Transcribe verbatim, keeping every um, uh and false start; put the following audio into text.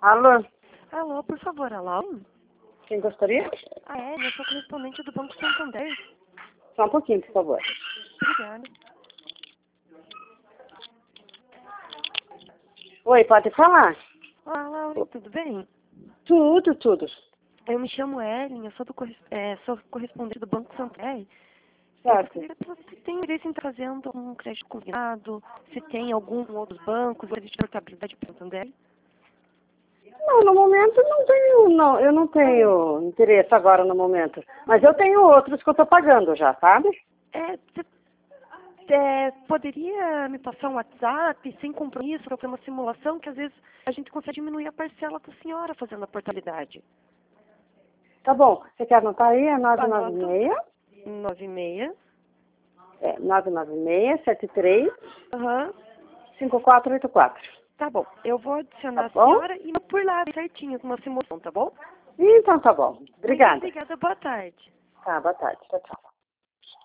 Alô? Alô, por favor, alô? Quem gostaria? Ah, é? Eu sou correspondente do Banco Santander. Só um pouquinho, por favor. Obrigada. Oi, pode falar? Olá, Laura, tudo bem? Tudo, tudo. Eu me chamo Ellen, eu sou, do, corres- é, sou correspondente do Banco Santander. Eu Certo. gostaria de saber se tem interesse em trazendo um crédito combinado, se tem algum outros bancos, ou existe portabilidade para o Santander. Não, no momento não tenho, não, eu não tenho interesse agora no momento. Mas eu tenho outros que eu tô pagando já, sabe? É, você é, poderia me passar um WhatsApp, sem compromisso, para fazer uma simulação, que às vezes a gente consegue diminuir a parcela da senhora fazendo a portabilidade. Tá bom. Você quer anotar aí? É nove nove Anoto seis, nove seis. é, nove nove seis, sete três, Aham. cinco quatro oito quatro. Tá bom. Eu vou Tá adicionar a bom? senhora e por lá certinho com uma simulação, tá bom? Então tá bom. Muito Obrigada. obrigada. Boa tarde. Tá, boa tarde. Tchau, tchau.